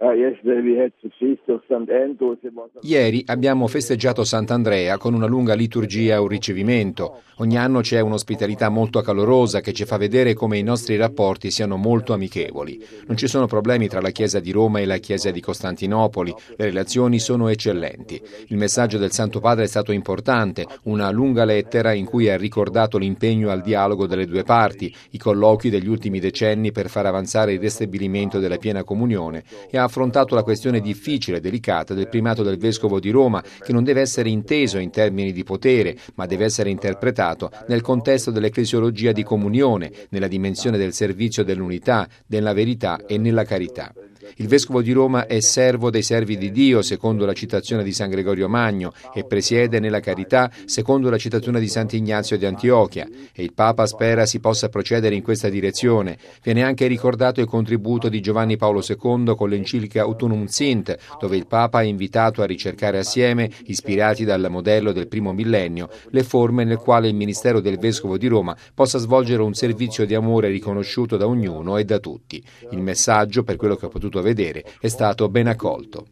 Ieri abbiamo festeggiato Sant'Andrea con una lunga liturgia e un ricevimento. Ogni anno c'è un'ospitalità molto calorosa che ci fa vedere come i nostri rapporti siano molto amichevoli. Non ci sono problemi tra la Chiesa di Roma e la Chiesa di Costantinopoli, le relazioni sono eccellenti. Il messaggio del Santo Padre è stato importante, una lunga lettera in cui ha ricordato l'impegno al dialogo delle due parti, i colloqui degli ultimi decenni per far avanzare il ristabilimento della piena comunione e ha affrontato la questione difficile e delicata del primato del Vescovo di Roma, che non deve essere inteso in termini di potere, ma deve essere interpretato nel contesto dell'ecclesiologia di comunione, nella dimensione del servizio dell'unità, della verità e nella carità. Il Vescovo di Roma è servo dei servi di Dio, secondo la citazione di San Gregorio Magno, e presiede nella carità, secondo la citazione di Sant'Ignazio di Antiochia, e il Papa spera si possa procedere in questa direzione. Viene anche ricordato il contributo di Giovanni Paolo II con l'enciclica Ut Sint, dove il Papa ha invitato a ricercare assieme, ispirati dal modello del primo millennio, le forme nel quale il ministero del Vescovo di Roma possa svolgere un servizio di amore riconosciuto da ognuno e da tutti. Il messaggio, per quello che ho potuto vedere, è stato ben accolto.